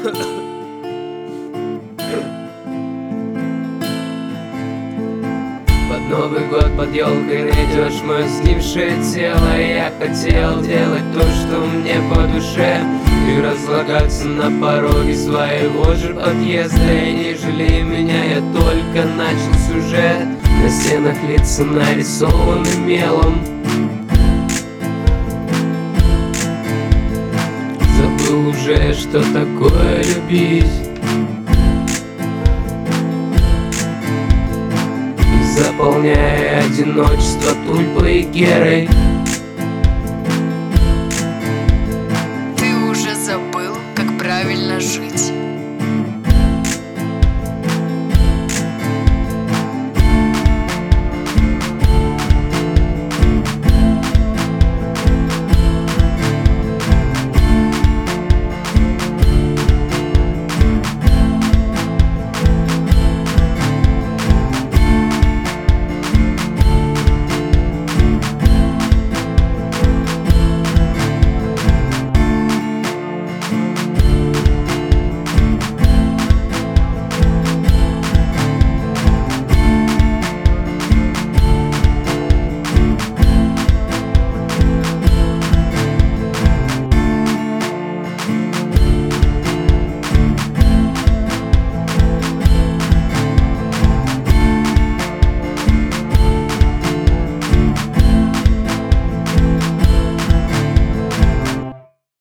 Под Новый год под елкой найдешь мое сгнившее тело. Я хотел делать то, что мне по душе, и разлагаться на пороге своего же подъезда. И не жалей меня, я только начал сюжет. На стенах лица нарисованы мелом. Забыл уже, что такое любить, заполняя одиночество тульпой и герой. Ты уже забыл, как правильно жить.